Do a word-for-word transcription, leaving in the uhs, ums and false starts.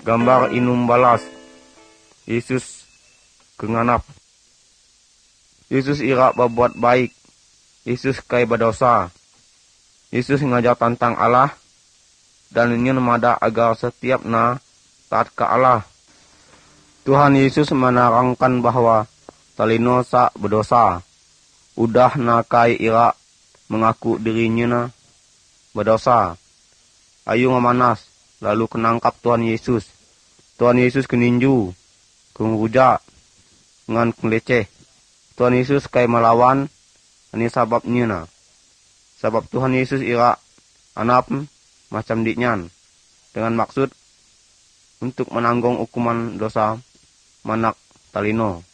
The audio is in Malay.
gambar inum balas. Yesus kenganap. Yesus ira berbuat baik. Yesus kai berdosa. Yesus ngajar tentang Allah dan ingin mada agar setiap na taat ke Allah. Tuhan Yesus menerangkan bahwa talino sa berdosa. Udah na kai ira mengaku dirinya na berdosa. Ayu ngamanas lalu kenangkap Tuhan Yesus. Tuhan Yesus keninju, kengrujak, ngan keleceh. Tuhan Yesus kai melawan, ini sababnya na. Sebab Tuhan Yesus ira anap macam diknyan dengan maksud untuk menanggung hukuman dosa manak talino.